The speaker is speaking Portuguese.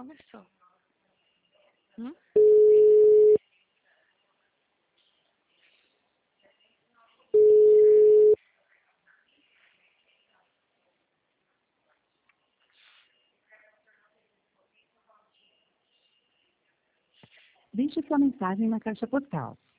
começou. Hum? Deixe sua mensagem na caixa postal